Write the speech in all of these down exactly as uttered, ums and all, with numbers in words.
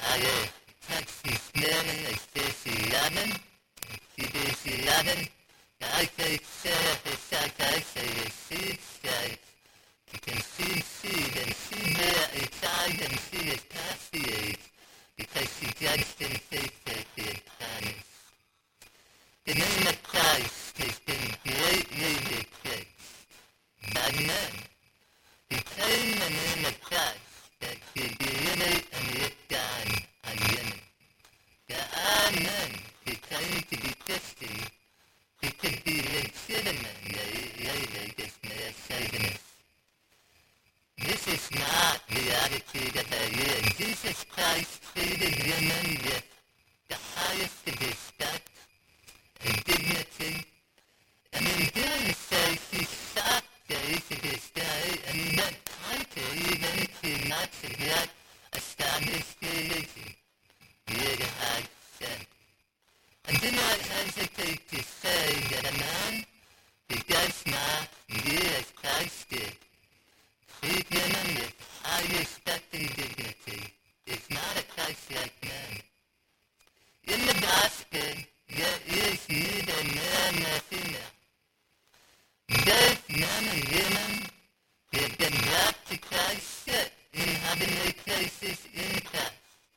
uh, Texas morning is this eleven, see this eleven, I say Sarah Pesach, I say the seed says, you can see seed and see where it's died and see it past the age, because she judged in faith that he had promised. The name of Christ has been greatly replaced by men. We claim the name of Christ that should be really and looked down on women. There are men who claim to be Christian who could be legitimately religious Messianists. This is not the attitude of our Lord. Jesus Christ treated women with the highest of respect and dignity, and in doing so he sought those of his day and went counter even to much of that established religion he had said. And do not hesitate to say that a man who does not do as Christ did, treat women with high respect and dignity, is not a Christ-like man. In the gospel, there is neither male nor female. Both men and women who have been brought to Christ sit in heavenly places in Christ.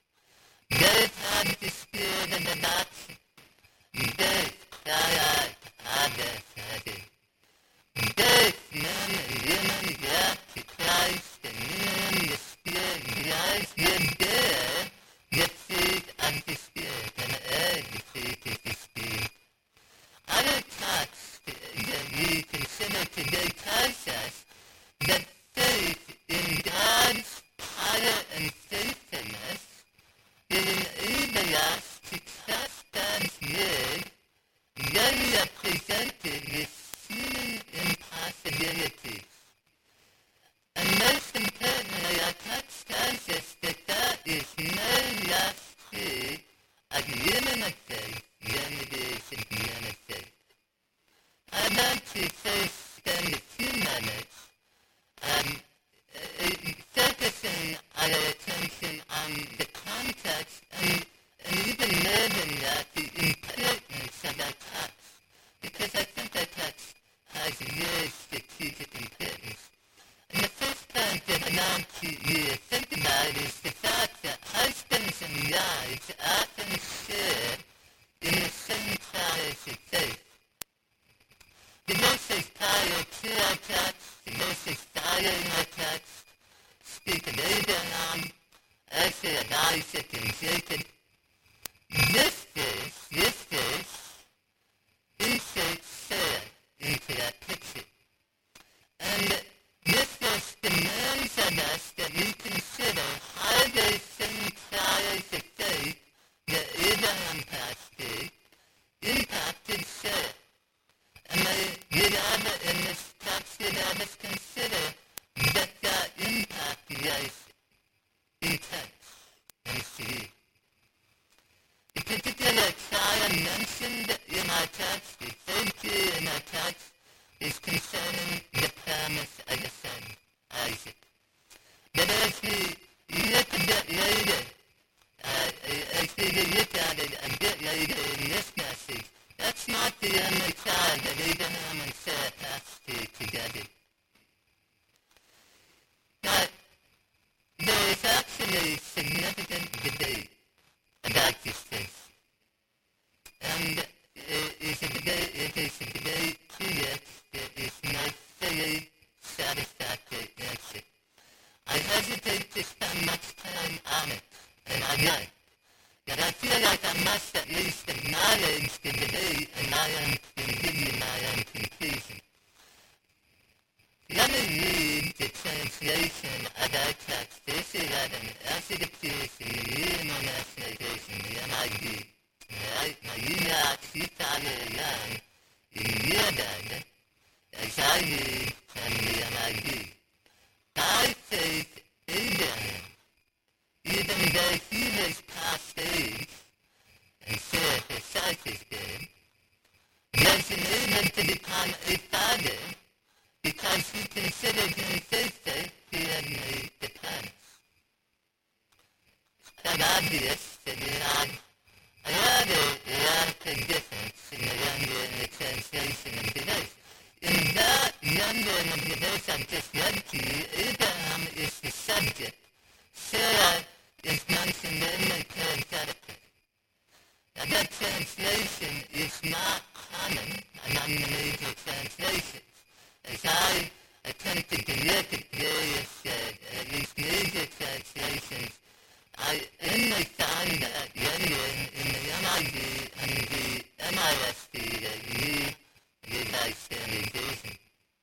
Both have the spirit of adoption. Both cry out, Abba, Father. Both men and women brought to Christ, and in the spirit drives them there the fruit of the Spirit, and all the fruit of the Spirit. Other texts that we consider today tells us that faith in God's power and faithfulness will enable us to trust God's word, though we are presented with seeming impossibilities. And most importantly, our text tells us that there is no less true of women of faith than it is of men of faith. I'd like to first spend a few minutes um, uh, focusing our attention on the context and, and even more than that, the importance of our text, because I think our text has real strategic importance. And the first point that I'd like to uh, think about is the fact that husbands and wives often share in the same trials of faith. The verses prior to our text, the verses following our text, speak of Abraham, Esther, and Isaac, and Jacob. This verse, this verse, inserts Sarah into that picture. And this verse demands of us that we consider how those same trials of faith that Abraham passed through impacted Sarah. And I would rather in this text would have us consider that that impact was intense and severe. The particular trial mentioned in our text, referred to in our text, is concerning the promise of the son, Isaac. But as we look a bit later, uh, as we look at it a bit later in this message, that's not the only child that Abraham and Sarah passed through together. But there is actually significant debate about this case. And it is a debate, it is a debate to which there is no fully satisfactory answer. I hesitate to spend much time on it, and I won't. But I feel like I must at least acknowledge the debate and I am going to give you my own conclusion. Let me read the translation of our text, verse eleven, as it appears in the New International Version, the N I V. Alright, now you know you follow along in your Bible as I read from the N I V. By faith, Abraham, even though he was past age, and Sarah herself is dead, was enabled to become a father because he considered him faithful who had made the promise. quite obvious that you had a rather radical difference in the younger and the translation of the verse. In that younger of the verse I've just read to you, Abraham is the subject. Sarah is mentioned in the parenthetically. Now that translation is not common among the major translations. As I attempted to look at various, uh, at least major translations, I only found that rendering in the N I V and the N I S V that you Revised Standard Version.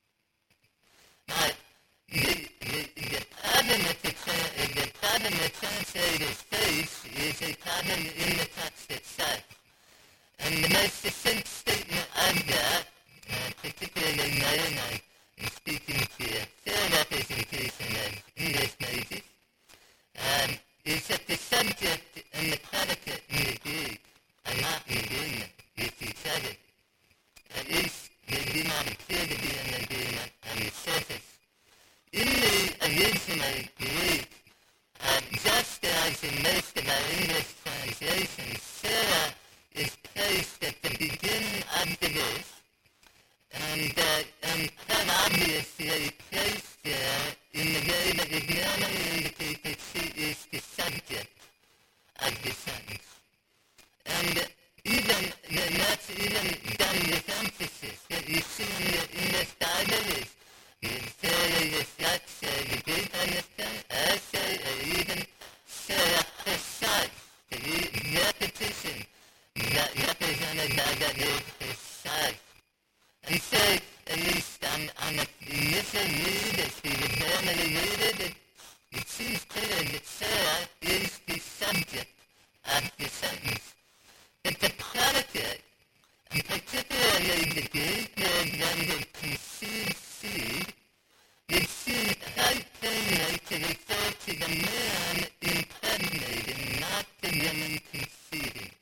Now, the, the, the problem with the, uh, the problem the translators face is a problem in the text itself. And the most succinct statement of that, uh, particularly now I'm speaking to a fair representation of English majors, um, is that the subject and the predicate in the Greek are not in agreement with each other. At least they do not appear to be in agreement on the surface. In the original Greek, uh, just as in most of our English translations, Sarah is placed at the beginning of the verse, and, uh, and quite obviously placed there in the way that would normally indicate that she is the subject of the sentence. And uh, even, uh, that's even done with emphasis, that you see in the English Bible is Sarah reflects uh, the Greek understanding, also, or even Sarah herself, the re- repetition that represented by that word herself. And so, at least on, on the initial read, as we would normally read it, it, it seems clear that Sarah is the subject of the sentence. But the predicate, and particularly the Greek word rendered conceived seed, would seem quite plainly to refer to the man impregnating, not the woman conceiving.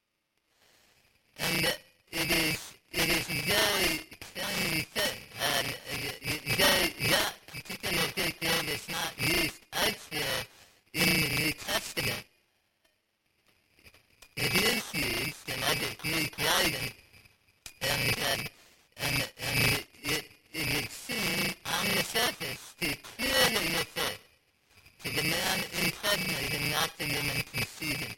And uh, it is it is very plain thing, and uh, very, that particular Greek word is not used elsewhere in the New Testament. It is used in other Greek writing, and, um, and, and it, it, it would seem on the surface to clearly refer to the man impregnating, not the woman conceiving.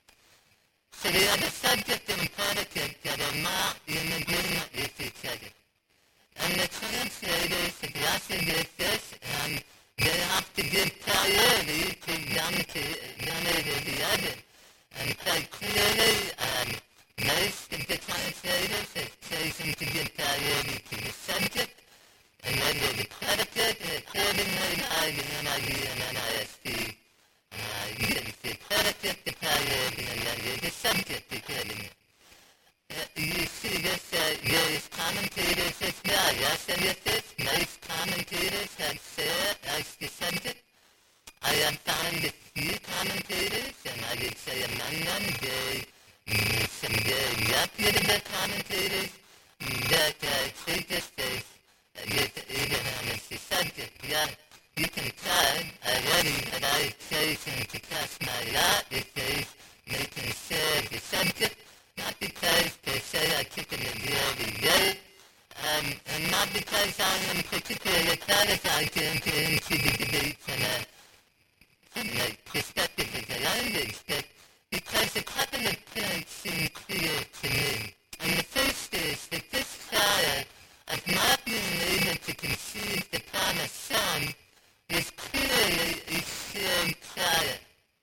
So they are the subject and predicate that are not in agreement with each other. And the translators are wrestle with this, and they have to give priority to one, to one over the other. And quite clearly, um, most of the translators have chosen to give priority to the subject, and then the predicate, accordingly, I, the N I V and N I S V, uh, gives the predicate the priority, and then the subject accordingly. Uh, you see this, uh, various commentators as well, yes, and with this, most commentators have Sarah as the subject. I have found a few commentators, and I would say among them, very, mm, some very reputable commentators, that uh, treat this as uh, with Abraham as the subject. Yeah, you can tell already that I have chosen to cast my lot with those making Sarah the subject, not because per se I took an very way, um, and not because I am particularly qualified to enter into the debate from a from the perspective of the language, but because a couple of points seem clear to me. And the first is that this trial of not being able to conceive the promised son is clearly a shared trial.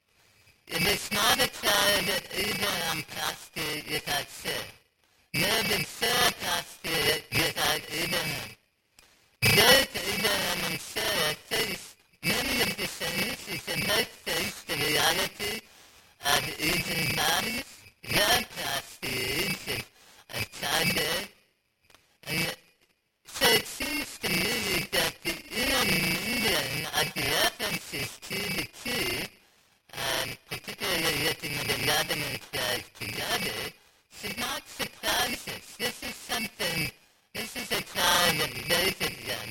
It is not a trial that Abraham passed through without Sarah, nor did Sarah pass through it without Abraham. Both Abraham and Sarah faced many of the same issues, and both faced the reality of aging bodies, well past the age of, of childbirth. And so it seems to me that the intermingling of the references to the two, um, particularly looking at eleven and twelve together, should not surprise us. This is something, this is a time that both of them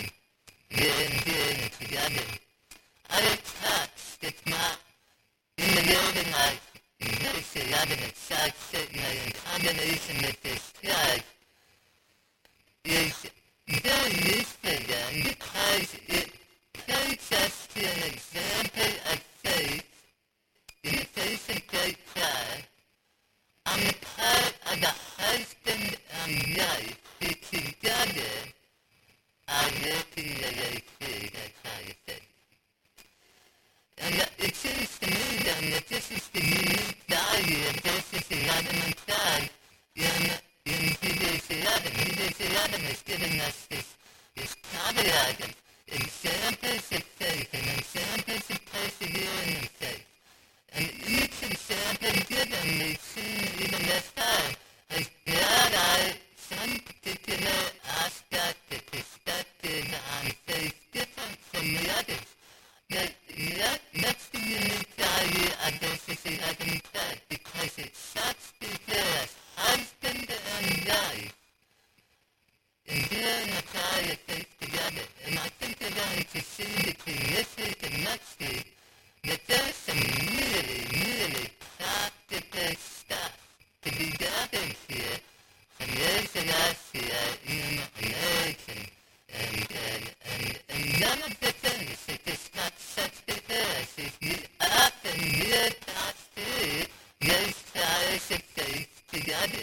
were enduring together. Other text, it's not in the world something like verse eleven of Psalm certainly in combination with this text is very useful then because it takes us to an example of faith in the face of great trial on the part of the husband and wife who together are working their way through their trial of faith. And it seems to me then that this is the unique value of verses eleven and twelve in, in Hebrews eleven. Hebrews eleven is giving us this, this catalog of examples of faith and examples of persevering in faith. And each example given, we've seen even thus far, has brought out some particular aspect or perspective on faith different from the others. That, that, that's the unique value of verses eleven and twelve, because it sets before us husband and wife enduring a trial of faith together. And I think we're going to see between this week and next week that there's some really, really practical stuff to be gathered here from those of us who are in marriage and And, and, and, and none of the things that this God sets before us is we often will pass through those trials of faith together.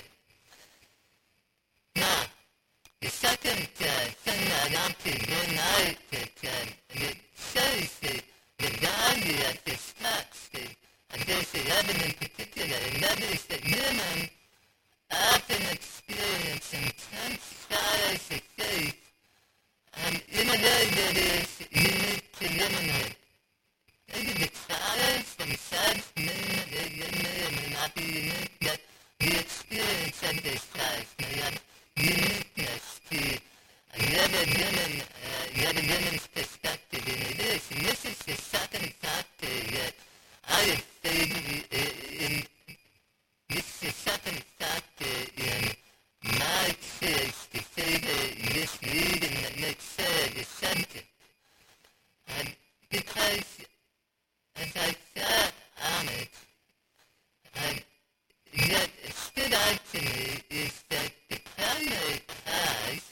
Now, the second uh, thing I want to bring out that, uh, that shows the, the value of this text, of verse eleven in particular, and that is that women often experience intense trials of faith and in a way that is unique to womanhood. Maybe the trials themselves may, they, they may or may not be unique, but the experience of those trials may have uniqueness to another woman, uh, another woman's perspective, and it is. And this is the second factor that I have favored uh, in, this is the second factor in my choice to favor this reading that makes her the subject. And because, as I thought on it, and what stood out to me is that the primary cause,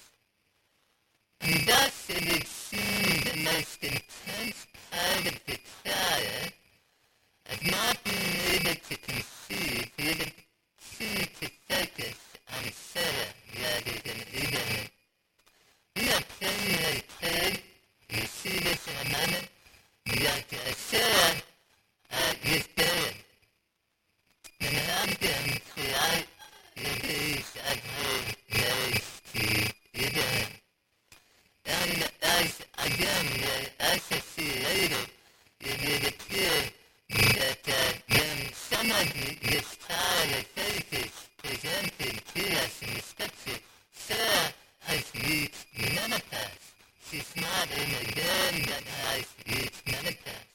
and thus it would seem the most intense part of the trial, of not being able to conceive, would seem to focus on Sarah rather than Abraham. We are praying very clear, you see this in a moment, that uh, Sarah uh, was barren and had been throughout the days of her marriage to Abraham. And as, again, uh, as I see later, it would appear that uh, when some of this trial of faith is presented to us in the scripture, Sarah has reached menopause. She's not in a girl that has reached menopause.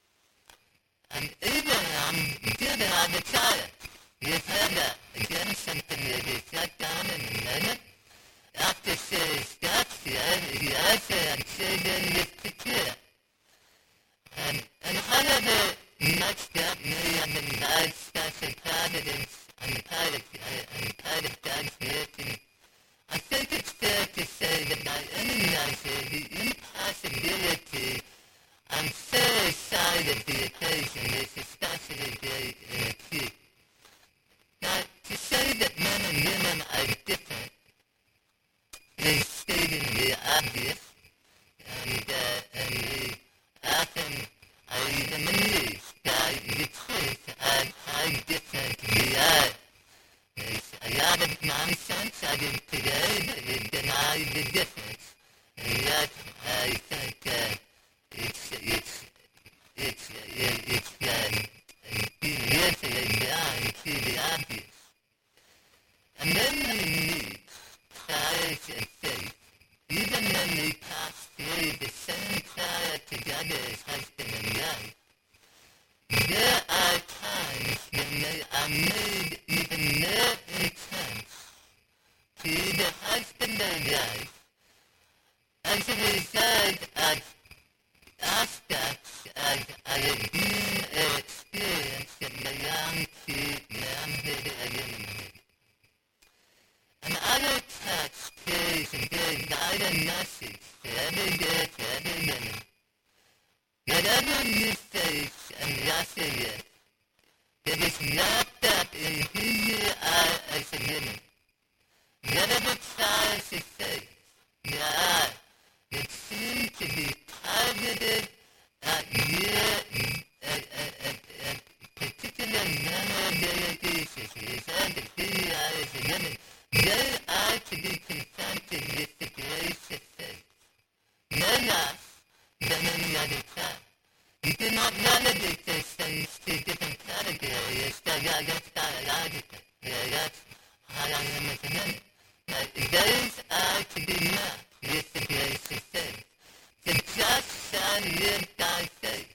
And Abraham did have a child. You've heard that. Again, something to reflect on in a minute. After Sarah's death, he also had children with Keturah. And, and however much that may have been God's special providence on the part of, uh, on the part of God's working, I think it's fair to say that by any measure, the impossibility on Sarah's side of the equation is especially very uh, acute. Now, to say that men and women are different is stating the obvious, and, uh, and we often are even amused by the truth of how different we are. There's a lot of nonsense out in today that would deny the difference, and yet I think uh, it's it's it's uh, it's um, usually down to the obvious. And then we meet trials of faith, even when we pass through the same trial together as husband and wife. There are times when they are made even more intense to the husband or wife as a result of aspects of our being or experience that may get everyone. Whatever you face and wrestle with, it is wrapped up in who you are as a woman. Whatever trials you face, you are, it seems to be targeted at your at, at, at, at particular vulnerabilities issues and who you are as a woman. They are to be confronted with the grace of faith. No less than any other time. You do not relegate those things to different categories that are just biological. Yeah, that's how I am as a woman. But those are to be met with the grace of faith. The just shall live by faith.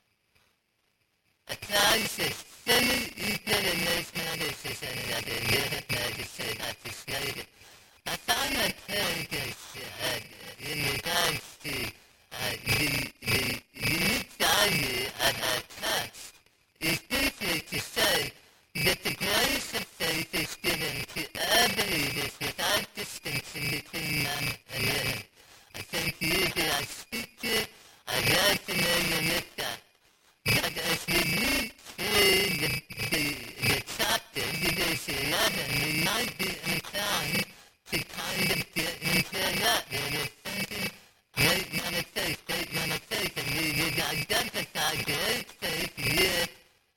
A Christ is fully equal in those matters as any other. You have now to say that to slave it. I found that Paragus uh, in regards to uh, the, the unique value of our text is briefly to say that the grace of faith is given to all believers without distinction between men and women. I think you who I speak to are very familiar with that. But as we read through the, the, the chapter, Hebrews eleven, we might be inclined to kind of get into that where we're thinking great men of faith, great men of faith, and we would identify great faith with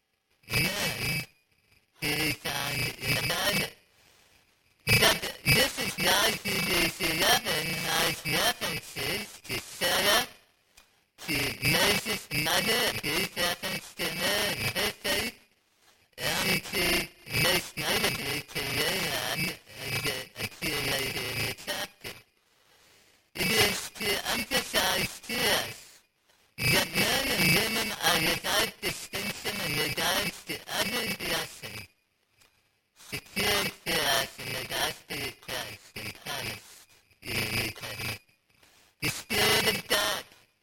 men who we find in the Bible. But this is why Hebrews eleven has references to Sarah, to Moses' mother, a brief reference to her and her faith, and to, most notably, to Rahab, that appear later in the chapter. It is to emphasize to us that men and women are without distinction in regards to every blessing secured for us in the gospel of Christ and promised in the New Covenant. The Spirit of God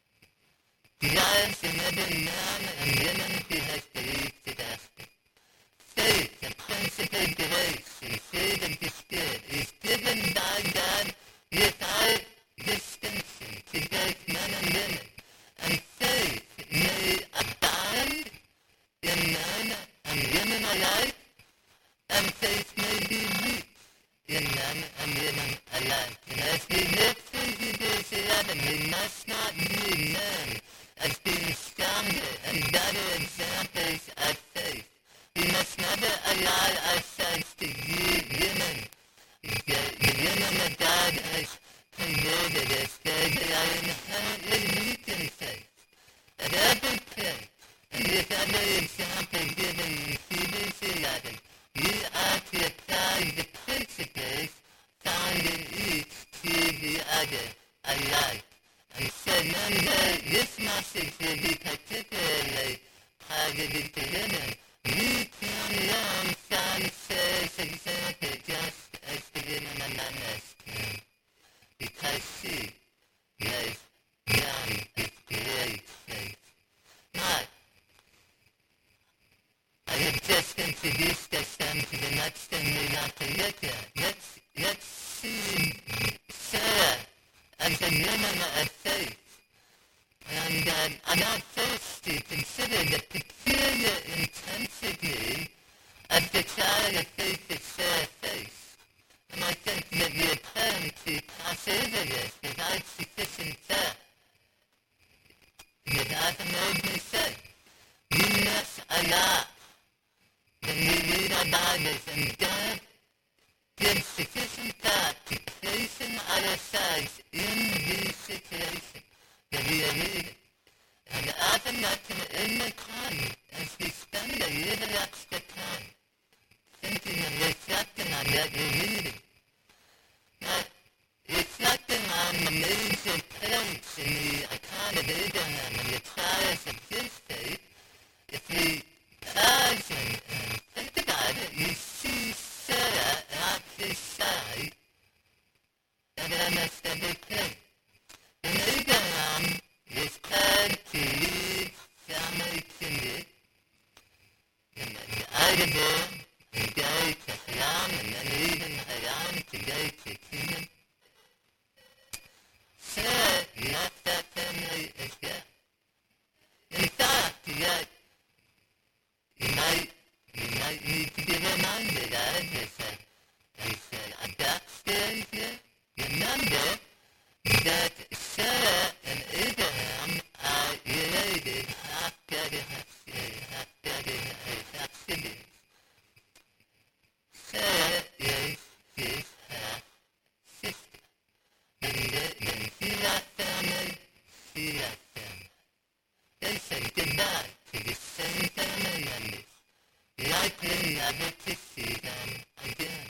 derives in every man and woman who has believed the gospel. Faith, the principal grace and fruit of the Spirit, is given by God without distinction to both men and women. And faith may abide in men and women alike, and faith may be weak in men and women alike. And as we look through Hebrews eleven, we must not view men as being stronger and better examples of faith. We must never allow ourselves to view women, the, the women that God has converted as though they are inherently weak in faith. At every point, and with every example given in Hebrews eleven, we are to apply the principles found in each to the other alike. And so when the, this message will be particularly targeted to women, we can learn from Sarah's example just as the women among us can, because she was young with great faith. Now, I have just introduced us then to the next thing we want to look at. Let's, let's see Sarah as a woman of faith. And um, I want first to consider the peculiar intensity of the trial of faith that Sarah faced. And I think that we are prone to pass over this without sufficient thought. You haven't heard me say, we miss a lot when we read our Bibles and don't give sufficient thought to placing ourselves in these situations that we are reading. And often that can only come as we spend a little extra time thinking and reflecting on what we're reading. Now, reflecting on the major points in the account of Abraham and the trials of his faith, if we pause and, and think about it, you see Sarah at his side at almost every point. And Abraham is called to leave family kindred and out of there and go to Haran and then even Haran to go to Canaan. Sarah Yasatanay Asya. In fact, yet, you might, you might need to be reminded, I just said, I said, at that stage, remember that Sarah and Abraham are related after Hasidic. Sarah is his half sister. Then then see that family, see that family. They say goodbye to the same family members, likely never to see them again.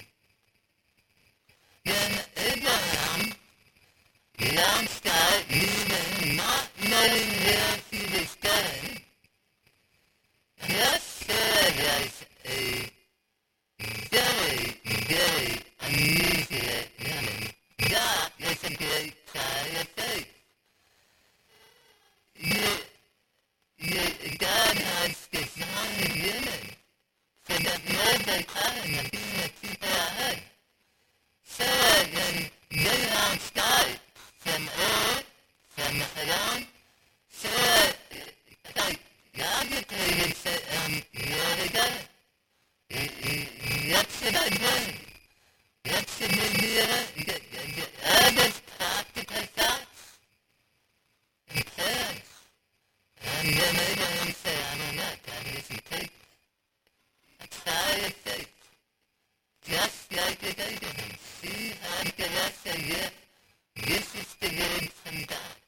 Then Abraham launched out leaving, not knowing where he was going. And that served as a very, very unusual woman. That is a great sign of faith. You, you, God has designed women so that never time of being a people ahead. So then they launched out from Ur, from Haran. So, like, logically would say, um, where to go? What should I do? What should we do? All those practical thoughts and plans. And then Abraham said, I don't know, God doesn't take a try of faith. Just like with Abraham. See how God said, yeah, this is the word from God.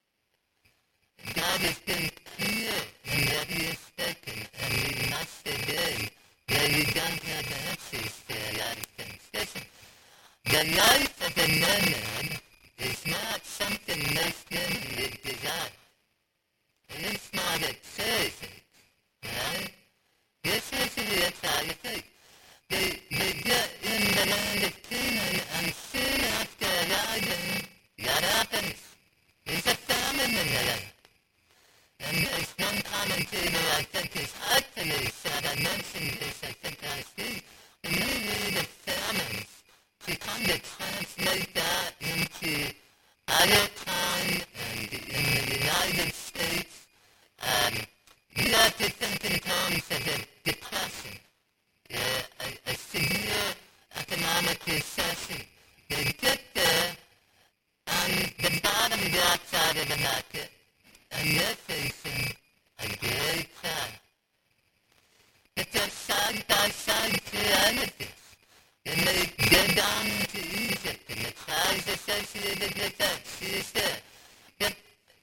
God has been clear in what he has spoken, and we must obey. Yeah, you don't have the answers to a lot of things. Listen, the life of a nomad is not something most women would desire. It's not a choice, right? This is a real side effect. They, they get in the land of Canaan, and soon after arriving, what happens? There's a famine in the land. And as one commentator, I think, is actually said, I mentioned this, I think, last week, when you read of famines, to kind of translate that into our time and in the United States, um, you have to think in terms of a depression, uh, a, a severe economic recession. They get there, and the bottom drops out of the market, and they're facing a great time. It's a side-by-side reality. When they go down into Egypt, and the tribes associated with that, she is there. But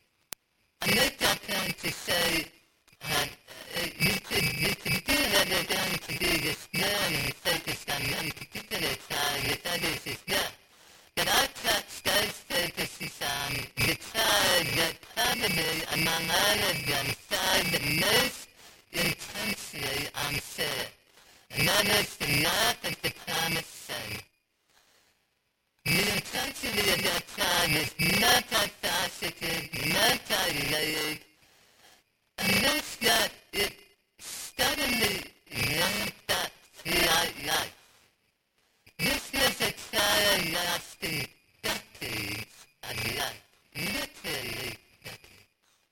I make that point to say that uh, you could, you could do that they're going to do this learn and focus on one particular tribe with others as well. But our text does focus on the tribe that probably among all of them tried the most intensely on Sarah. And that is the north of the promised son. The intensity of that tribe is multifaceted, multi-layered, and notice that it steadily ramped up throughout life. This was a trial lasting decades of life, literally decades.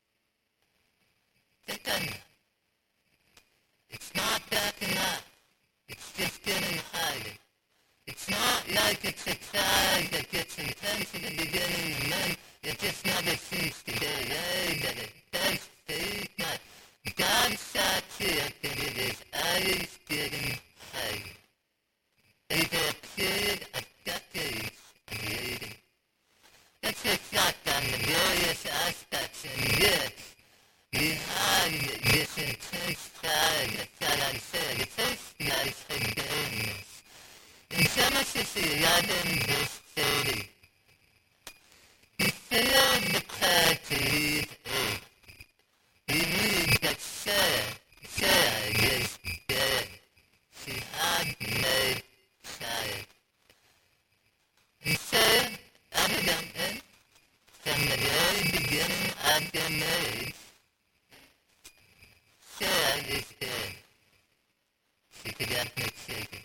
Think on that. It's not backing up. It's just getting harder. It's not like it's a trial that gets intense in the beginning and then it just never seems to go away, that it does fade. No. God saw to it that it is always getting harder. Over a period of decades of waiting. Let's reflect on the various aspects in which we have this intense trial that God has said. The first life of barrenness. In Genesis eleven, verse thirty, he filled the cloud to leave earth. We read that Sarah, Sarah was dead. She had no child. And so, evidently, from the very beginning of their marriage, Sarah is dead. She could have no children.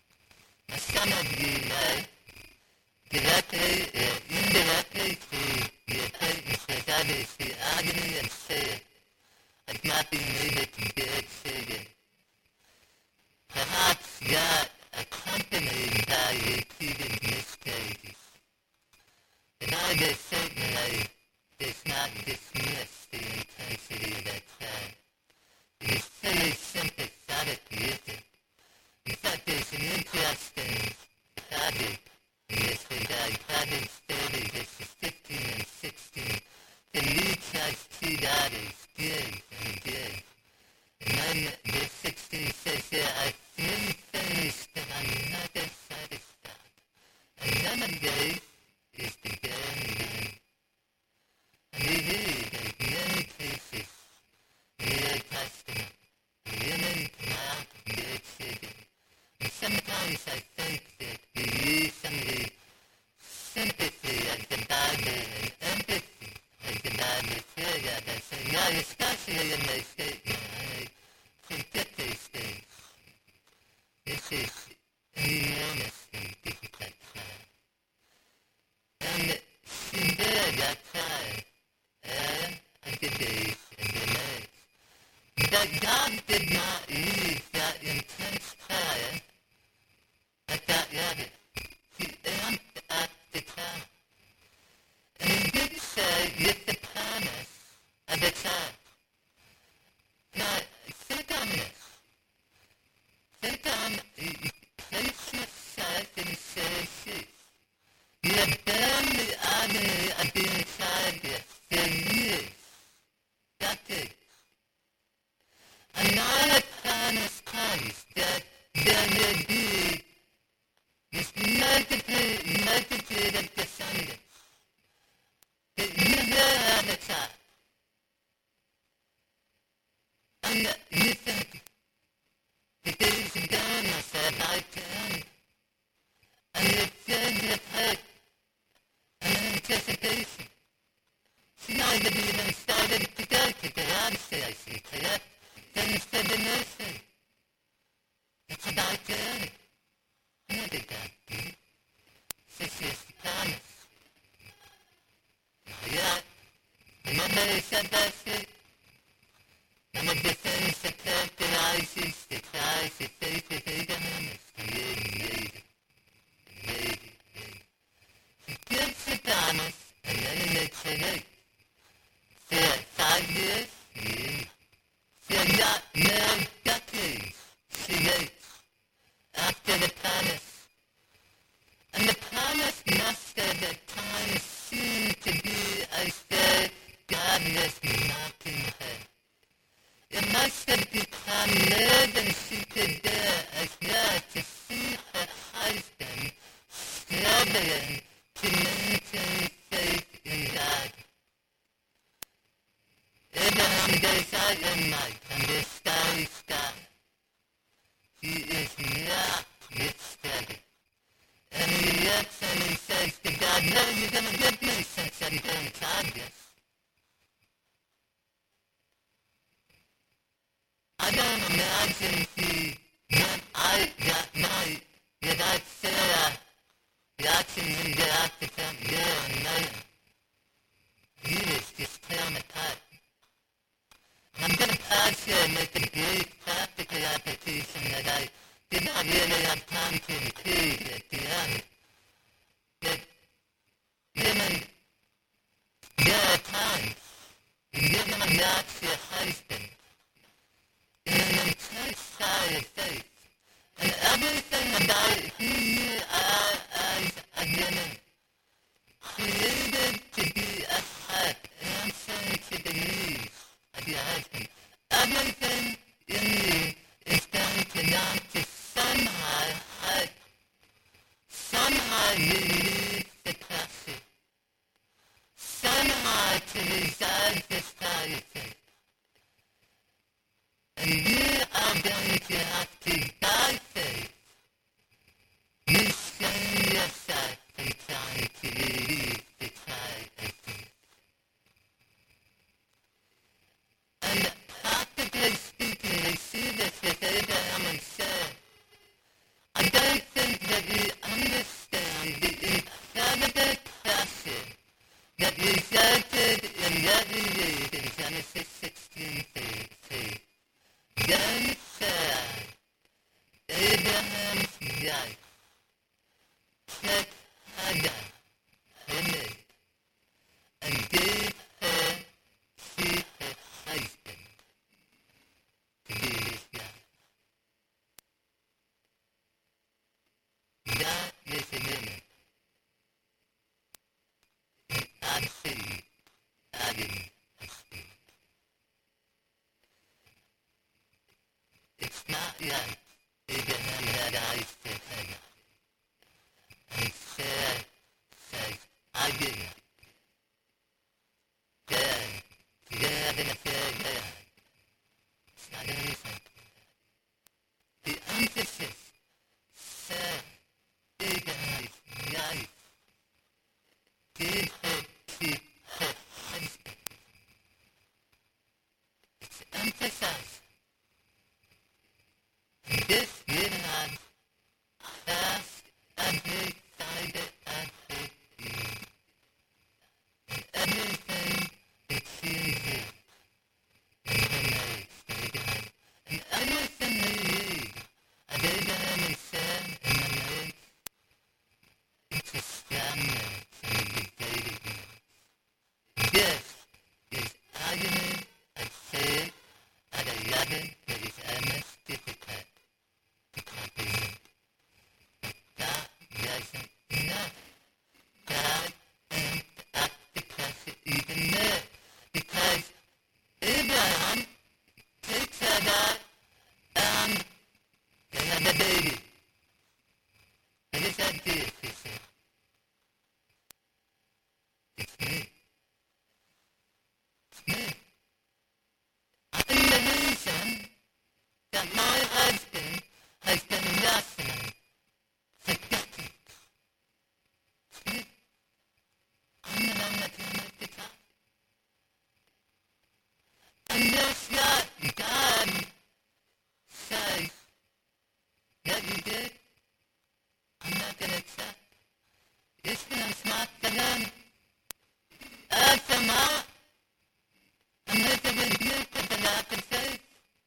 Now some of you know, directly or indirectly through others the agony and fear of not being able to bear children. Perhaps that accompanied by repeated miscarriages. The Bible certainly does not dismiss the intensity of that time. It is fully sympathetic with it. In fact, there's an interesting passage in this regard, Proverbs thirty, verses fifteen and sixteen. The leech has two daughters, good and good. And then verse sixteen says, there are three things that are never satisfied. And none of those is the bearing gain. And we read of many cases in the Old Testament, women cannot bear children. And sometimes I think that we use some of the sympathy of the Bible and empathy of the Bible for that. I say, no, especially in my statement, I forget those things. This is an enormously difficult time. And she bore that child all of the days of her life. But God did not leave that intense trial at that level. He aimed at the child. And he did so with the promise of a child. Now, think on this. Think on, place yourself in Sarah's shoes. You have borne the agony of being childless for years, decades. And now a promise comes that there will be this multitude, multitude of descendants, that you will have a child. And you think the days of darkness are about to end. And you're filled with hope and anticipation. She might have even started to go to the obviously, correct? Things to the nursery. It's about to end. Never got deep. This is the promise. Now, yeah, remember I said that shit? One of the things that characterizes the trials of faith of Abraham is the word waiting. Waiting, waiting. He gives the promise and then he makes it right. For five years, yeah. For not more decades, she waits after the promise. And the promise must have at times seemed to be as though God was mocking her. It must have become more than she could bear as well to see her husband struggling to maintain faith in God. Abraham goes out at night under a starry sky. He is not with struggle. And he looks and he says to God, what are you going to give me since I'm going childless? I don't imagine he went out that night without Sarah watching him get out the front door and know him. He was just torn apart. I'm going to pause here and make a brief practical application that I did not really have time to include at the end. But, women, there are times when you're going to watch your husband in an intense trial of faith, and everything about who you are as a woman, created to be a heart answering to the needs of your husband. Everything in you is going to want to somehow help, somehow relieve the pressure, somehow to resolve this trial of faith. And you are going to have to, by faith, restrain yourself from trying to relieve the trial of faith. And practically speaking, we see this with Abraham and Sarah. I don't think that we understand the incredible pressure that resulted in their yeah, even when that I said, and said, says, I did it. Then, yeah, then I said, yeah. It's not anything. The emphasis said, even his life did hurt to her husband. It's emphasized. And this did not fast and excited and happy. And everything that she did in her marriage to Abraham. And everything they did at Abraham and Sarah in the marriage, it's a standard from the beginning. This is argument I said at a level that is almost difficult to comprehend. But that wasn't enough. God amped up the pressure even more because Abraham takes Hagar and they have a baby. What does that do, sister? It's me. It's me. I'm the reason that my husband has been wrestling for decades. It's me. I'm the one that can make the top. And that's what God says that you did. I'm not going to accept. It's going to smack the gun. After that, I'm going to rebuke of the lack of faith.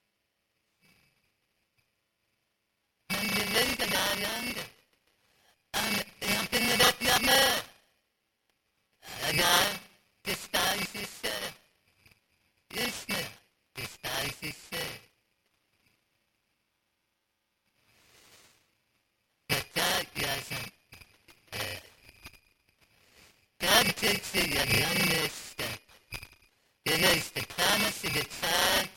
And you leave the guy younger. And I'm going to let you know. Hagar despises Sarah. Ishmael despises Sarah. But God doesn't. Uh, God takes it a younger step. There is the promise of the child,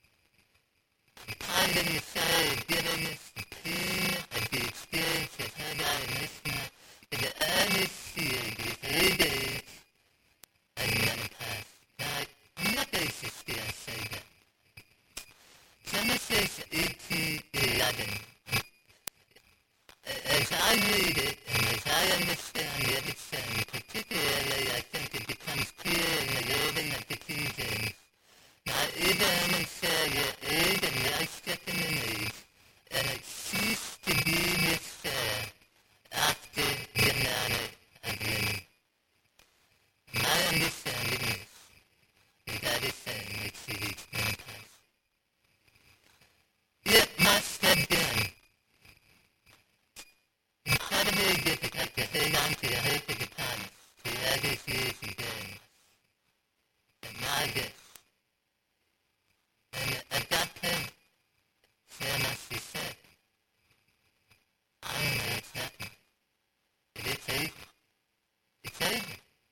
part of the sorrow, bitterness, the pain of the experience of Hagar and Ishmael, but the earnest seed is Hagar and menopause. Now, I'm not very sincere, I say that. Genesis eighteen eleven. As I read it, and as I understand what it's saying, particularly I think it becomes clear in the reading of the King James. Now Abraham and Sarah ate and livestock in the age, and it ceased to be with Sarah after the manner of women. My understanding is that God is saying that she reached menopause. It must have been incredibly difficult to hold on to the hope of the promise for all those years he gave. And now this. And at that point, Sarah must be said, I don't know what's happening, but it's over. It's over.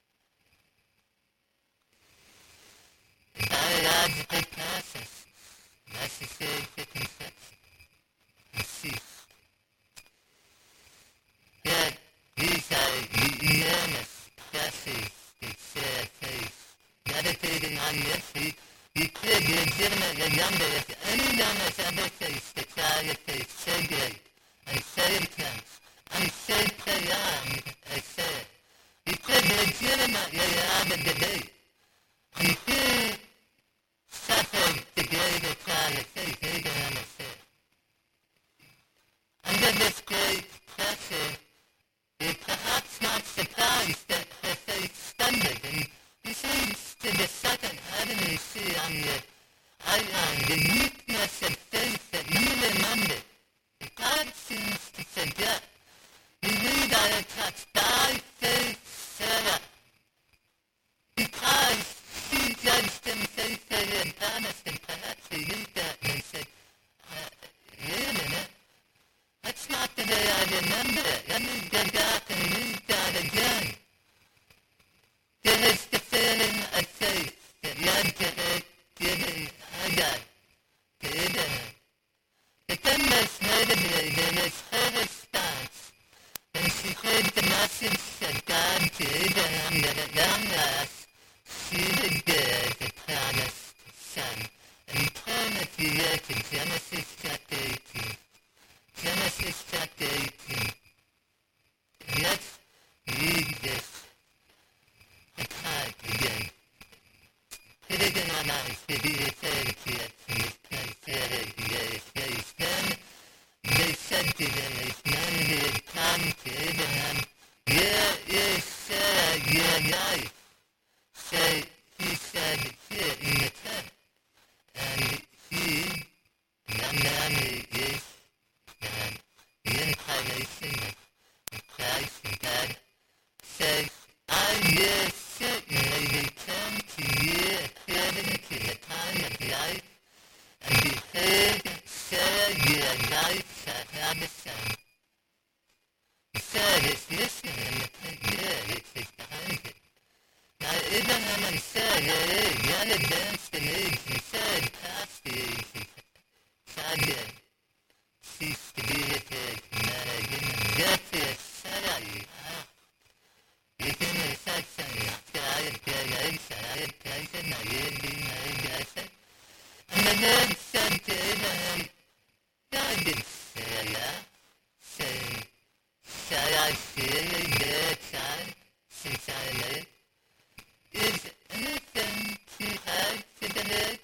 The biological process necessary for conception has ceased. Yet, these are the enormous pressures that Sarah faced. Meditating on this, we, we could legitimately wonder if anyone has ever faced the trial of faith so great and so intense and so prolonged as Sarah. We could legitimately have a debate on who suffered the greater trial of faith, Abraham or Sarah. Under this great pressure, we're perhaps not surprised that her faith stumbled, and this leads to the second item you see on your outline, the weakness of faith that you remember. That God seems to forget. We read our text, by faith Sarah, because she judged him faithful and honest, and perhaps he read that and said, uh, wait a minute. That's not the way I remember it. Let me go back and read that again. There is the feeling of faith that led to her giving Hagar to Abraham. But then then as her response, when she heard the message that God to Abraham that at long last she would bear the promised son. And turn, if you will, to Genesis chapter eighteen. Genesis chapter eighteen. And let's read this account again. It is in our minds to be referred to it in this place here as various days. Then they said to them, as men who had come to Abraham, where is Sarah your wife? So he said, here in the tent. And he, the man who is um, the incarnation of, of Christ and God, says, I will certainly return to you according to the time of life, and behold, Sarah your wife shall have a son. Sarah is listening in the tent there, which is behind it. Now Abraham and Sarah are well advanced in age, and Sarah past the age of childbearing. Ceased to be with her to marry women. Therefore Sarai, ah, within her section, Sarai and Sarai, Sarai and Sarai, now you'll be married, Joseph. And the Lord said to Abraham, thou did Sarah, saying, shall I surely bear a child, since I live? Is anything too hard for the Lord?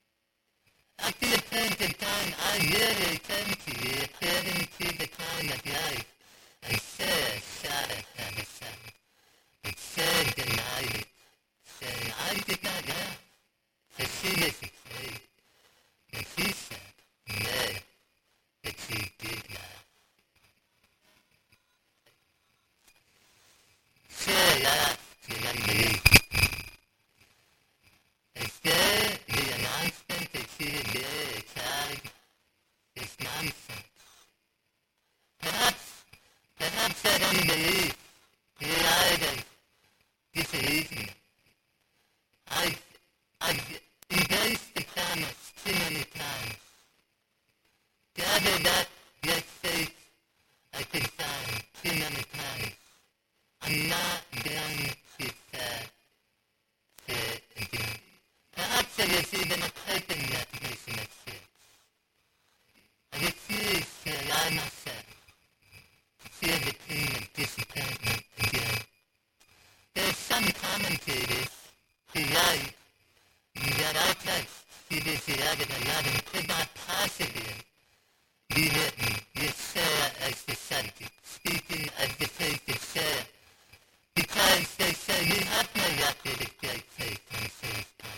At the appointed time I will return to you according to the time of life, and Sarah shall have a son. But Sarah denied it, saying, I did not know, for she was afraid. But he said, no, that she did know. Sarah laughed in unbelief. As though the announcement that she would bear a child is nonsense. Perhaps, perhaps that unbelief relied on disillusionment. I've, I've embraced the promise too many times. Gathered up your faith I could find too many times. I'm not going to fall for it again. Perhaps I was even a coping mechanism at first. I refuse to allow myself to feel the pain of disappointment again. There are some commentators who write that our text, Hebrews eleven eleven, could not possibly be written with Sarah as the subject, speaking of the faith of Sarah, because they say we have no record of great faith on Sarah's part.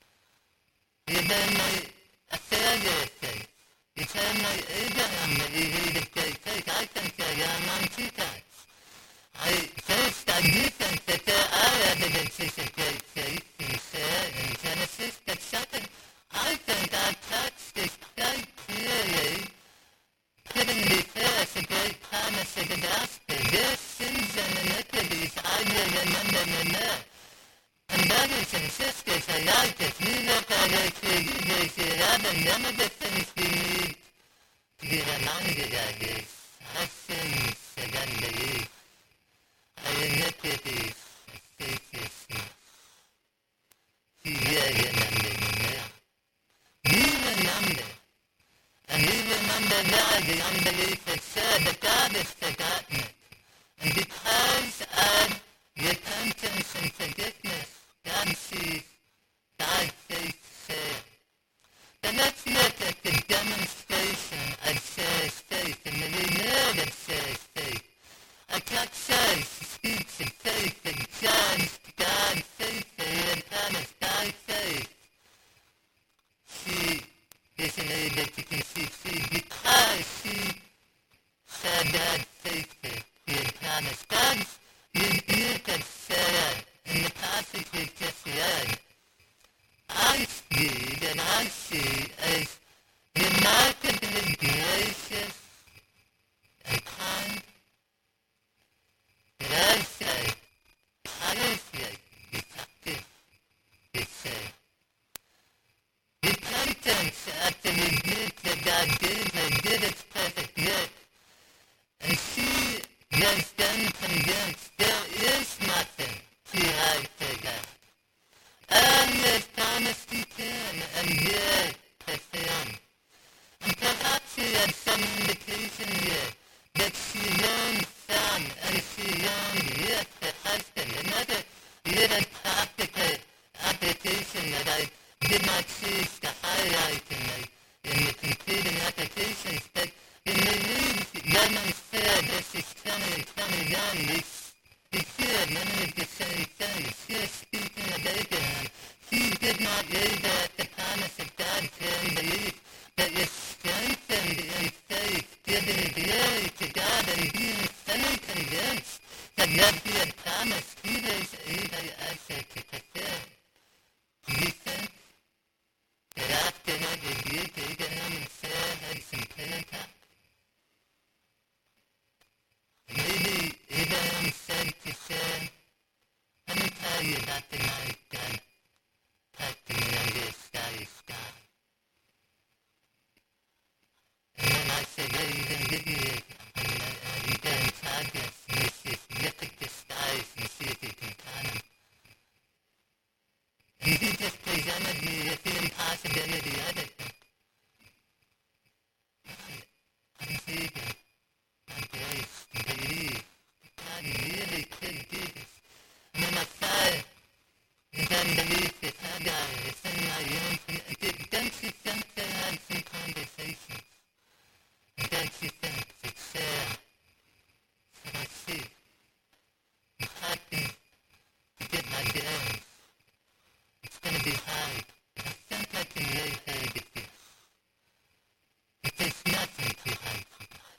We have only a failure of faith. It's only Abraham that we read of great faith. I think they're wrong on two parts. I, first, I do think that there are evidences of great faith in Sarah in Genesis, but second, I think our text is quite clearly putting before us a great promise of the gospel. Their sins and iniquities I will remember no more. And brothers and sisters alike, if we look at it through Hebrews eleven, one of the things we need to be reminded of is our sins and unbelief, our iniquities and faithlessness. We will remember no more. We remember, and we remember now the unbelief of Sarah, but God has forgotten it. And because of repentance and forgiveness, God sees thy faith Sarah. But let's look at the demonstration of Sarah's faith and the reward of Sarah's faith. Our text says, speaks of faith that judged God faithful and promised by faith. She is unable to conceive seed because she saw God faithful and promised. God's rebuke of Sarah in the passage we just read, I read and I see as remarkably gracious and kind, but also powerfully effective with Sarah. Repentance at the rebuke that God gave her did its perfect work, meditation here that she learned from and she learned with her husband. Another little practical application that I did not choose to highlight in the, in the computing applications, but in the leaves, Lemon said this is twenty twenty-one, we, we hear many of the same things. Here speaking of Abraham, he did not labor at the promise of God and belief, but was strengthened in faith, giving glory to God and being fully convinced that what he had promised, he was able also to fulfill. Do you think that after that rebuke, Abraham and Sarah had some prayer talk? Maybe Abraham said to Sarah, let me tell you about the night God talked to me under a starry sky. And then I said, well, you can give me it. And uh, you get in progress. And he says, look at the stars and see if you can count them. And he just presented me with the impossibility of it. I'm thinking, I'm grace, and believe. God really could do this. And then I thought, and then belief is Hagar, it's in my room. Don't you think they had some conversations? And don't you think that Sarah said, I see, I'm hoping to get my bearings. It's going to be hard, but I think I can lay hold of this. But there's nothing too hard for God.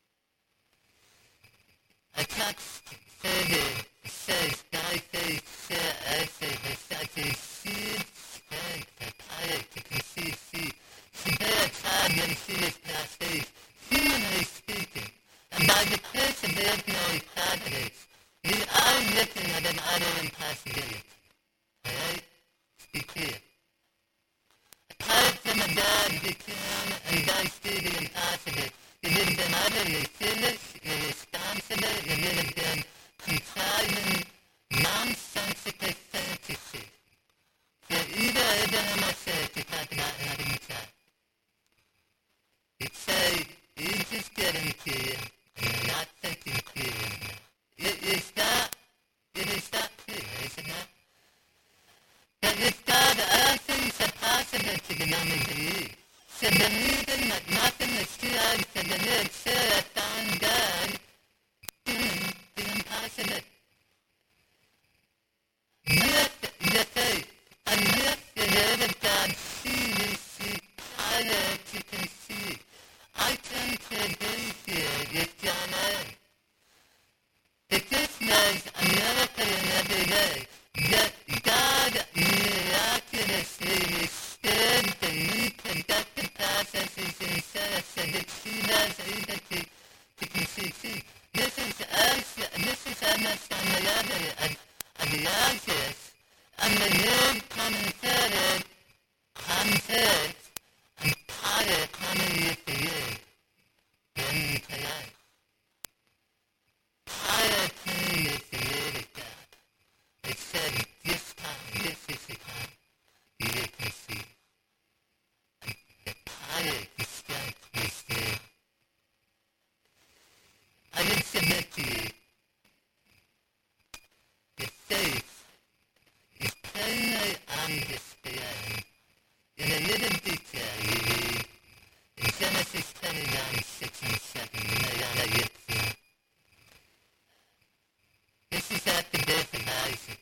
A text further says, by faith, Sarah also has such a seed strength, a power to conceive seed. She bare a child when she was past age, humanly speaking, and by the curse of ordinary providence, we are looking at an utter impossibility. Alright? Let's be clear. Apart from a God who can and does do the impossible, you would have been utterly foolish, irresponsible, you would have been contriving nonsensical fantasy. For either Abraham or Sarah to talk about having a child. It's say, age is getting to you, and you're not thinking clearly enough. It is that, it is that clear, is it not? That with God, all things are possible to the one who believes. So believing that nothing is too hard for the Lord, Sarah found God doing the impossible. With the faith, and with the word of God, she received power to conceive. I turn to agree here with John A. That this was a miracle in every way, that God miraculously restored the reproductive processes in Sarah so that she was able to, to conceive seed. This is also, this is almost on the level of, of Lazarus, and the Lord coming forward, comes forth, and power coming with the Lord, bringing to life. Power came with the Word of God. It said, this time, this is the time you will conceive. And the power, the strength was there. I would submit to you that faith is plainly on display in a little detail you read in Genesis twenty-nine, six and seven. You may want to look there. This is at the birth of Isaac.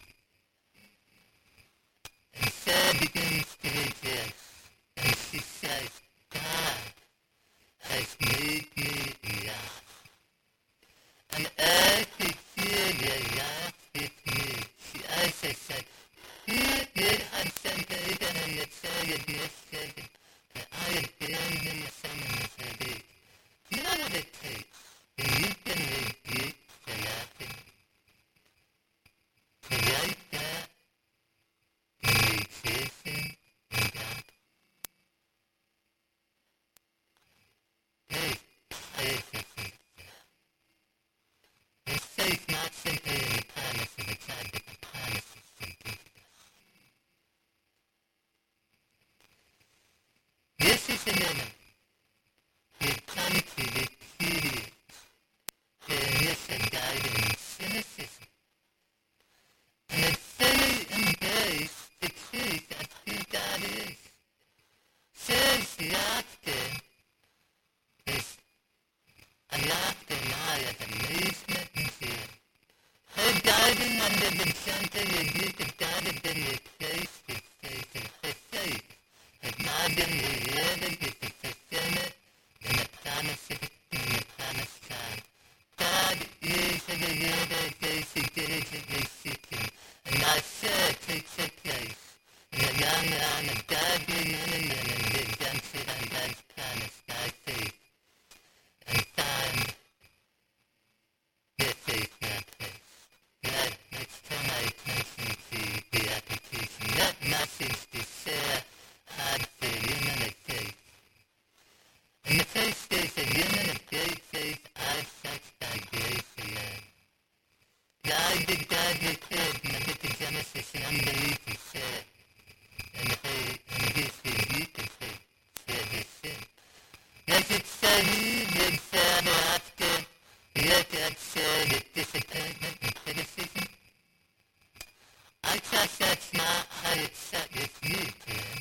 And Sarah begins to rejoice, and she says, God has made me laugh. And as to hear your laugh with me, she also said, here did I send to Abraham that Sarah be a servant, that I have borne him a son in his old age. Do you know what it takes when you've been rebuked for laughing? To write that in rejoicing in God. There is powerful faith there. There's faith not simply in the promise of a child, but the promises from Jesus. This is the moment reacted is a laughter now as amazement and fear. Her diving under the gentle rebuke of God had been replaced with faith, and her faith had now been rewarded with the fulfillment and the promise of it in the promised time. God is a rewarder of those who diligently seek Him, and our share takes her place in the long run of godly men and women who ventured on God's promise by faith and found their faith now place. Now, let's turn our attention to the application. That message to share had for women of faith. In the first days, a women of great faith are such by grace alone. Why did God record in the book of Genesis an unbelief and share and her and his rebuke of her for her sin? Was it so he would further after look at Sarah with disappointment and criticism? I trust that's not how it's set with you, Tim.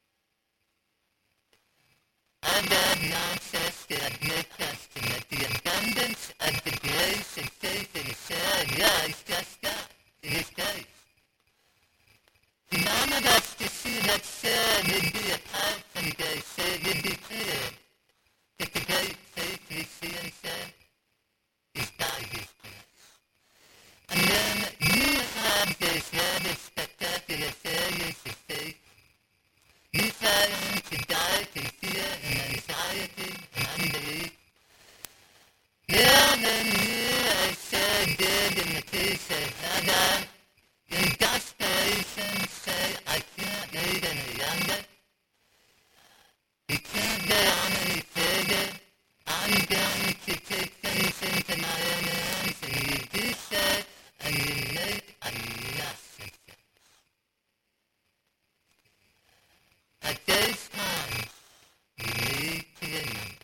Our God wants us to have no question that the abundance of the grace and faith in Sarah was just that. It is grace. He wanted us to see that Sarah would be apart from grace, so it would be clear that the great faith we see in Sarah is by His grace. And then you have those rather spectacular failures of faith. You fall into doubt and fear and anxiety and unbelief. Yeah, then you are so good in the case of Hagar. In desperation, say, I can't wait any longer. You can't go on any further. I'm going to take things into my own hands, and you do so, and you make a mess of things. At those times, you need to remember,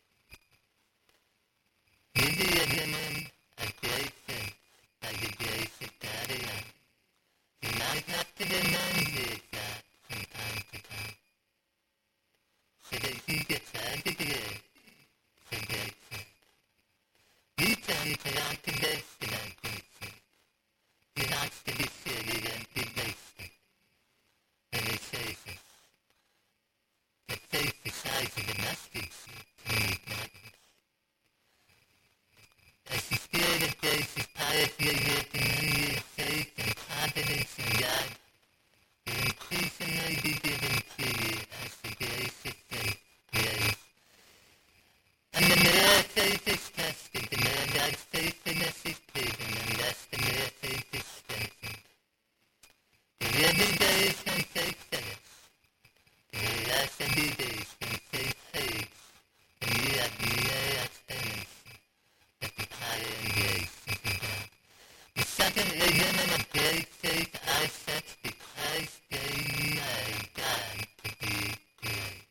you be a woman of great faith by the grace of God alone. You might have to remind you of that from time to time, so that you get all the glory for great faith. You tend to want to boast about great faith. You want to be sure you won't be boasting. And it says this, that faith the size of a mustard seed can move mountains. As the Spirit of grace is powerfully working in you, faith and confidence in God will increasingly be given to you as the grace of faith grows. And the more faith is tested, the more God's faithfulness is proven, and thus the more faith is strengthened. The every day is when faith fails. There will also be days when faith fades, and you have no explanation but the power and grace of God. The second women of great faith are such because they know God to be great.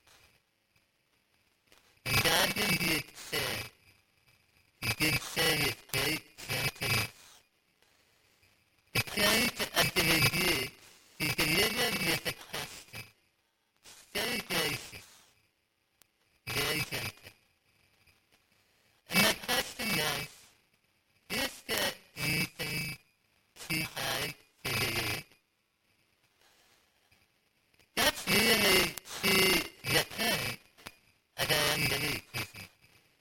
And God rebuked Sarah. He did so with great gentleness. The point of the rebuke he delivered with a question. Very gracious, very gentle. And that question was, is there anything too hard for the Lord? That's really to the point of our unbelief, isn't it?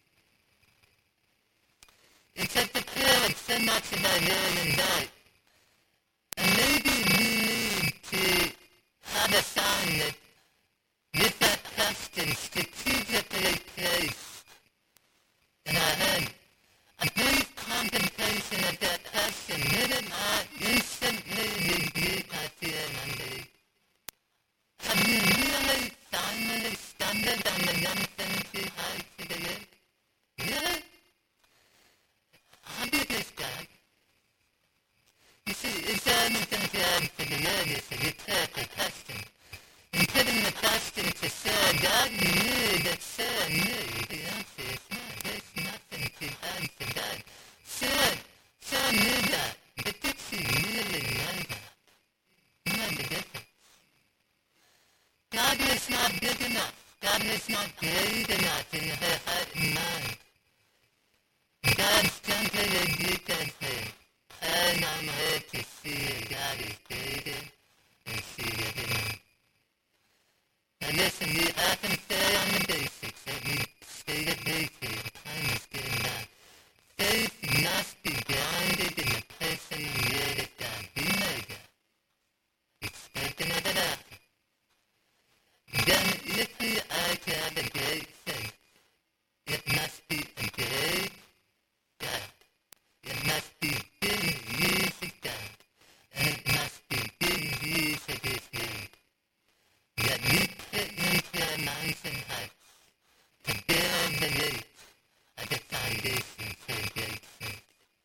It's at the core of so much of our will and doubt. And maybe we need to have a song that with that question strategically placed in our head. A brief contemplation of that question would it not instantly rebuke our fear and unbelief? Have you really finally stumbled on the one thing too hard for the Lord? Really? How big is God? You see, is there anything too hard for the Lord is a rhetorical question. In putting the question to Sarah, God knew that Sarah knew the answer is no, there's nothing too hard for God. Sarah, Sarah knew that, but did she really know that? You know the difference. God was not big enough. God God is not great enough in her heart and mind. God's gently rebuked her, praying on her to see that God is greater and see everyone. Now listen, we often fail on the basics that we stated briefly. Time is getting down. Faith must be grounded in the person and word of God. We know that. It's spoken of it often. Then if we are to have a great faith, it must be a great God. It must be good use of God. And it must be good use of His word. That we put into our minds and hearts to build the roots of the foundation for a great faith.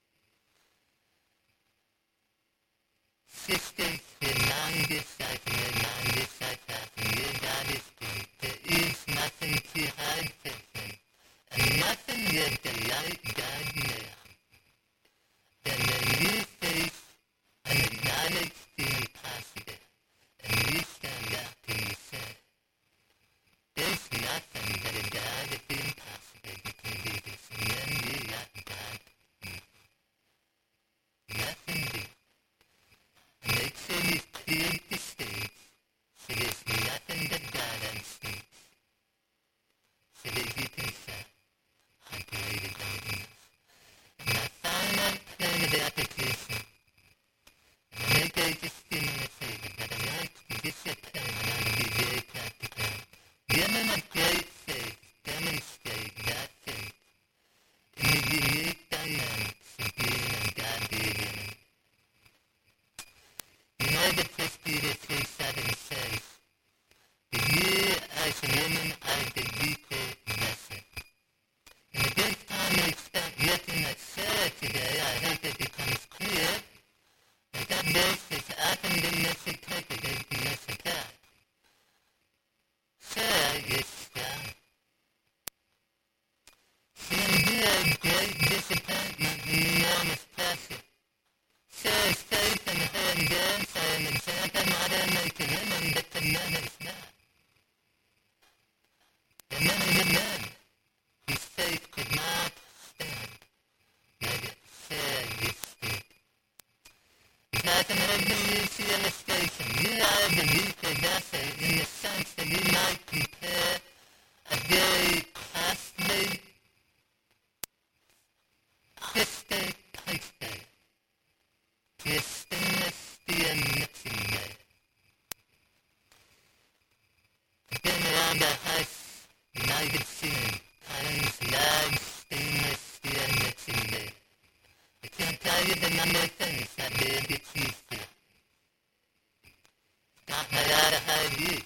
Sisters, remind yourself and remind yourself often your God is great. There is nothing too hard for Him, and nothing will delight God more than when you face and acknowledge the impossible, and you stand up and you say, there's nothing but a God of the impossible that can do this, and then you let God move. Nothing do. Make sure you've cleared the stage so there's nothing but God on stage, so that you can say, how great God is. And my final plan of application, and I may go just do me a favor, but I like to just a plan and I will be very practical. Women of great faith demonstrate that faith in the unique dynamics of being a godly woman. You know that First Peter three seven says, that you as women are the weaker vessel. In the brief time we've spent looking at Sarah today, I hope it becomes clear that that verse has often been misinterpreted to misapply. Sarah is strong. She endured great disappointment and enormous pressure. Sarah's faith and her endurance are an example not only to women but to men as well. The many of men whose faith could not stand, yet Sarah withstood. If I can ever use the illustration, you are the weaker vessel in the sense that you might compare a very costly crystal poster to a stainless steel mixing bowl. I've been around a house in Argentina, times large stainless steel mixing bowl. I can't tell you the number of things that baby gets used to. It's not my out of hard use.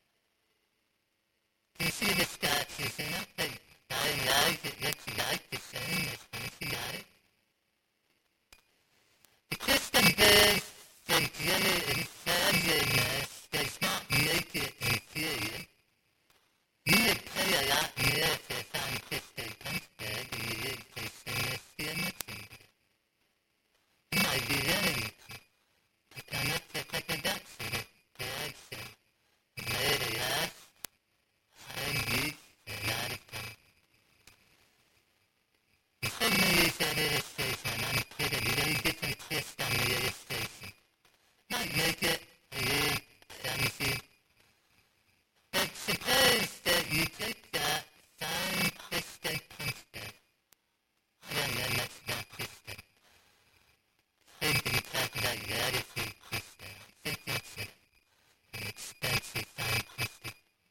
You see the scratches in it, but by and large it looks like the same as when she got it. The crystal bear's fragility and fragileness does not make it inferior. You would pay a lot more for a fine crystal punch bag than you would for a stainless steel mixing bowl. You might be willing to put on up to a couple bucks for the bag, so it may last hard use for a lot of time. You shouldn't use that illustration on Twitter. You really different twist on the illustration. Might make it a little clumsy. But suppose that you take that fine crystal punch bag. I don't know much about crystal. I've heard them talk about Rutherford crystal. I think that's a, an expensive fine crystal.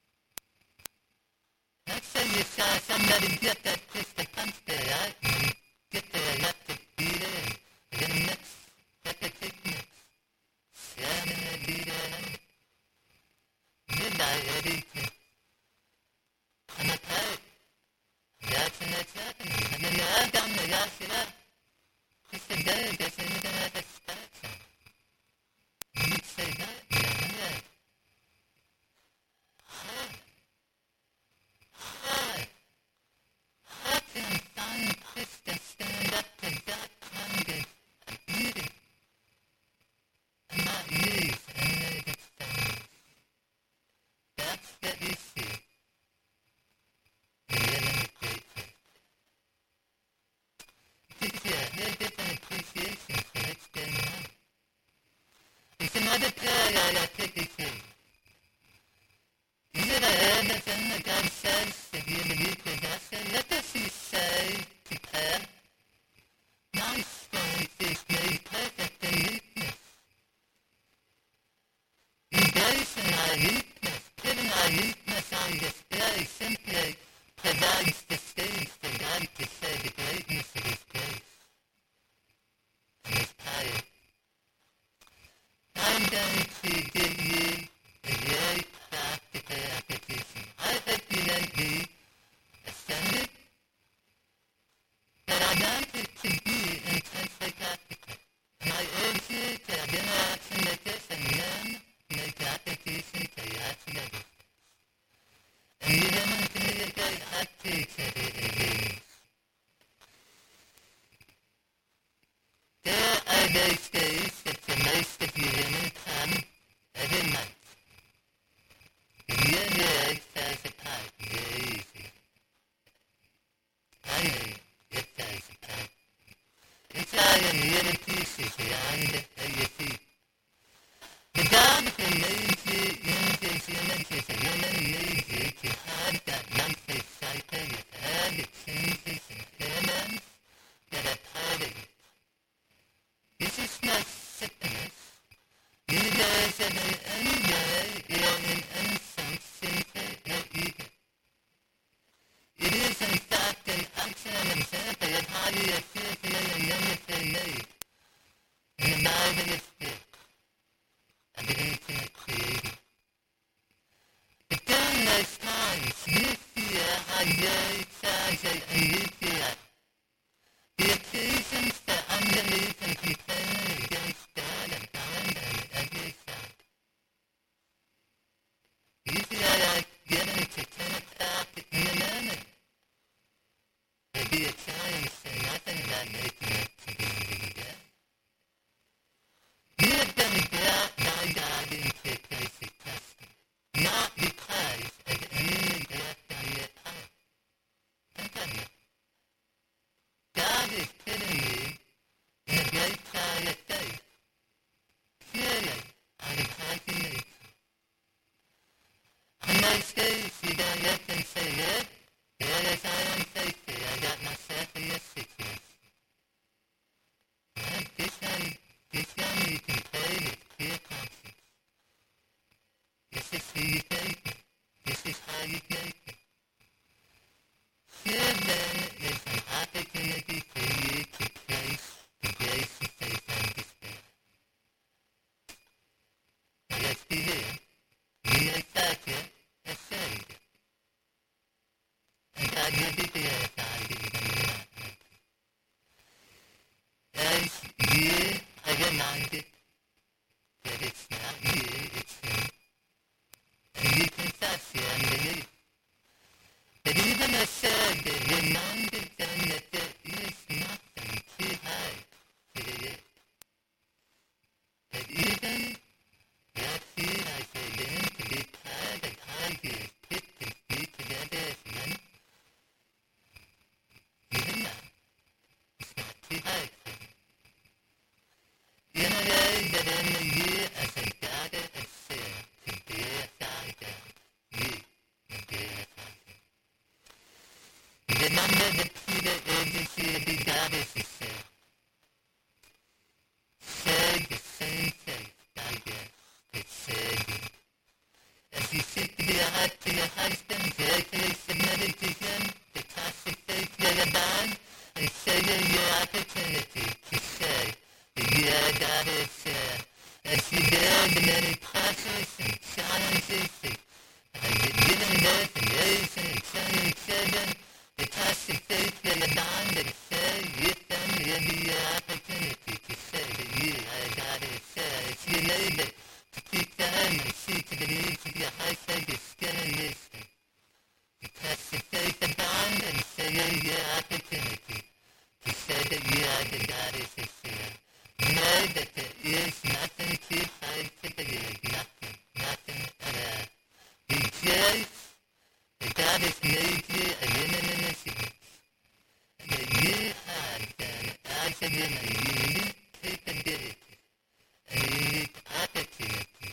Let's say you saw somebody get that crystal punch bag out and get their electric beater and then mix, like a quick mix. Slamming the beater on it. You're not ready to come apart. That's when that's happening. And then you're all done to wash it up. Crystal bear doesn't even have a scratch on it. And you'd say that, yeah, hard. Hard. Hard to find share I take it in. Is it a everything that God says that you believe with us? Let us say, prepare. My strength is made perfect in weakness. Embracing our weakness, putting our weakness on display simply provides the space for God to show the greatness of His grace and His power. I'm going to give you a very practical application. I hope you won't be offended, but I want it to be intensely practical. And I urge you to have interaction with this and learn to make application to your actual life. And you don't want to communicate up to each other in meetings. There are those days that the most of you women come every month. And your legs falls apart very easy. I know it falls apart. It's all in little pieces around at your feet. The God who made you in His image as a woman made you to have that monthly cycle with all the changes and hormones that are part of it. This is not sickness. You guys are in any way or in any sense sinful or evil. It is in fact an excellent example of how you are fearfully and wonderfully made in the marvelous gift of the infinite Creator. But during those times, you fear how very fragile and weak you are. The occasions for unbelief and complaining against God are bound on every side. You feel like getting to ten o'clock in the morning. Maybe a challenge to nothing about making it to the end of the day. You have been brought by God into a place of testing, not because of any neglect on your part. Think of it. God is putting you in a great trial of faith, purely out of healthy nature. On those days, you don't look and say, Lord, here is I unfaithful, I got myself in this situation. Well, this one, this one you can pray with clear conscience. This is who you gave me. This is how you gave me. Here then is an opportunity for you to place the grace of faith on display. Now let's be real. You may factor a failure. And God will be glorified even when you're not ready. As you are reminded that it's not you, it's Him, and you confess your unbelief. But even a surrogate reminded them that there is nothing too hard for the Lord. But even that He has learned to be proud of how He has put His feet together as one, even now, it's not too hard for Him. In a way that only you as a daughter of Sarah can glorify God, you can glorify Him. Remember that Peter urges you to be daughters of Sarah. Share the same faith by grace that Sarah did. As you seek to be a heart to your husband, joyfully submitted to Him, the task of faith will abound, and so will your opportunity to say that you are a daughter of Sarah. As you bear the many pressures and challenges that are given birth and raising and training children, the task of faith will abound, and so with them will be your opportunity to say that you are a daughter of Sarah. As you labor to keep the home and see to the needs of your household with skill and wisdom, the task of faith abound, and so will your opportunity to say that you are the daughters of Sarah. Know that there is nothing too hard for the Lord, nothing, nothing at all. Rejoice that God has made you a woman in His image, and that you have done as a woman unique capability and a unique opportunity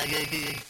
Arabian